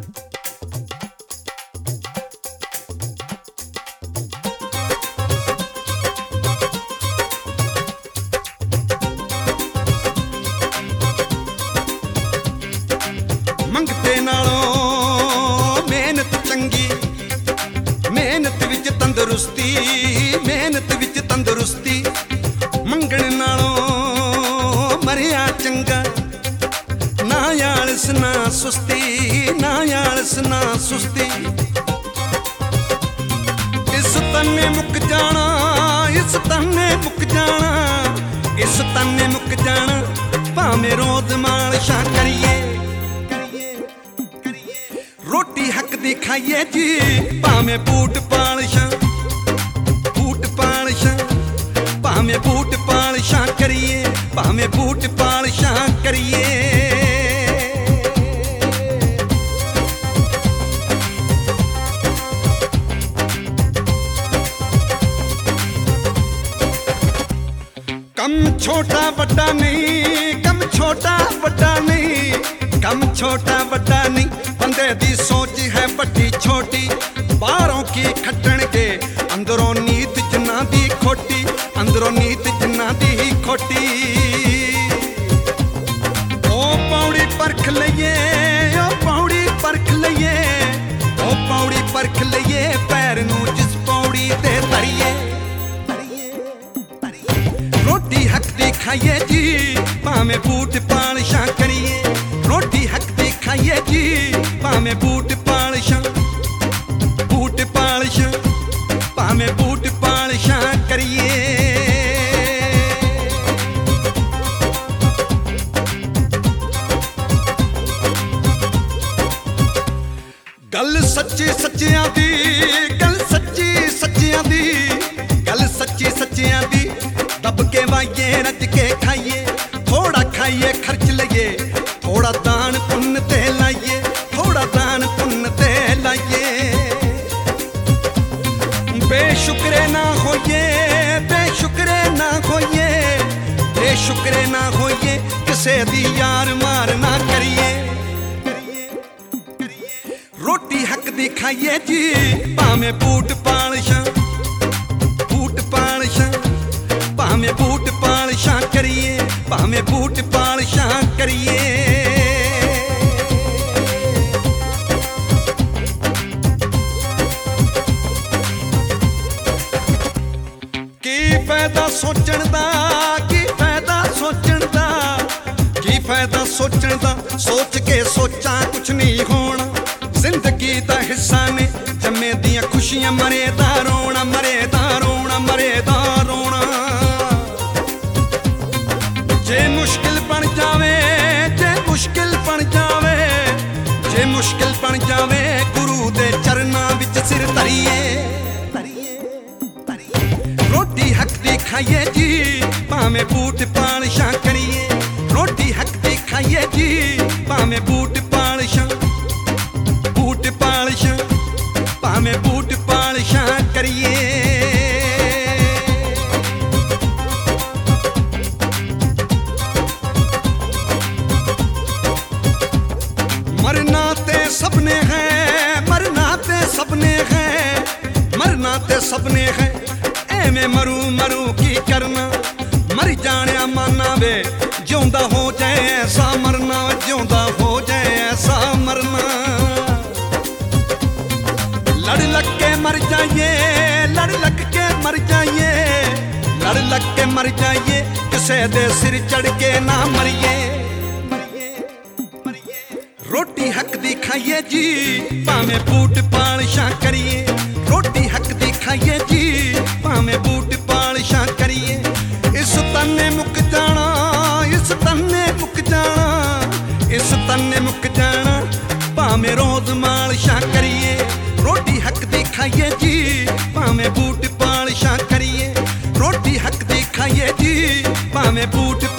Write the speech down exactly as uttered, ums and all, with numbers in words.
मंगते नालों मेहनत चंगी, मेहनत विच तंदुरुस्ती, मेहनत विच तंदुरुस्ती। मंगण नालों मरिया चंगा, ना आलस ना सुस्ती, ना आलस ना सुस्ती। इस तन्ने मुक जाना, इस तन्ने मुक जाना, इस तन्ने मुक जाना, भावें रोज मालशा करिए। रोटी हक दी खाइए जी, भावें बूट पालशा, बूट पालशा, भावें बूट पालशा करिए, भावें बूट पालशा करिए। कम छोटा बड़ा नहीं, कम छोटा बड़ा नहीं, कम छोटा बड़ा नहीं, बंदे दी सोच है बड़ी छोटी। बाहरों की खटण के अंदरों नीत जिन्ना दी खोटी, अंदरों नीत जिन्ना दी खोटी। ओ पौड़ी परख लइए, ओ पौड़ी परख लइए, ओ पौड़ी परख लइए, पैर नू जिस पौड़ी ते तरिए। रोटी हक दी खाइए जी, भावें बूट पालशा करिए। रोटी हक दी खाइए जी, भावें बूट पालशा, बूट पालशा, भावें बूट पालशा करिए। गल सच्ची सच्चियां दी, गल सच्ची सच्चियां दी, गल सच्ची सच्चियां दी। दब के वाइए रज के खाइए, थोड़ा खाइए खर्च लइए, थोड़ा दान पुण्य ते लाइए, थोड़ा दान पुण्य ते लाइए। बेशुक्रे ना होइए, बेशुक्रे ना होइए, बेशुक्रे ना होइए, किसे दी यार मार ना करिए। रोटी हक दी खाइए जी, भावें बूट पालशा, बूट पालशा, भावें बूट पालशा करिए, भावें बूट पालशा करिए। की फायदा सोचण दा, की फायदा सोचण दा, की फायदा सोचण दा, सोच के सोचा कुछ नहीं होना। जिंदगी दा हिस्सा ने जम्मे दियां खुशियां, मरे दा रोना, मरे दा रोना, मरे दा रोना। जे मुश्किल बन जावे, जे मुश्किल बन जावे, जे मुश्किल बन जावे, गुरु दे चरनां विच सिर धरिए। रोटी हक दी खाइए जी, भावें बूट पालशा करिए। रोटी हक दी खाइए जी, भावें बूट पालशा, बूट पालशा, भावें बूट पालशा करिए। मरना ते सबने है, मरना ते सबने है, मरना ते सबने है, एवें मरू मरू की करना। मर जाने माना वे, जिउंदा हो जाए ऐसा मरना, जिउंदा हो जाए ऐसा मरना। लड़ लग के मर जाइए, लड़ लग के मर जाइए, लड़ लग के मर जाइए, किसे दे सिर चढ़ के ना मरिए। रोटी हक दी खाइए जी, भावें बूट पालशा करिए। रोटी हक दी खाइए जी, भावें बूट पालशा करिए। इस तन्ने मुक जाना, इस तन्ने मुक जाना, इस तन्ने मुक जाना, भावें रोज मालशा करिए। रोटी हक दी खाइए जी, भावें बूट पालशा करिए। रोटी हक दी खाइए जी, भावें बूट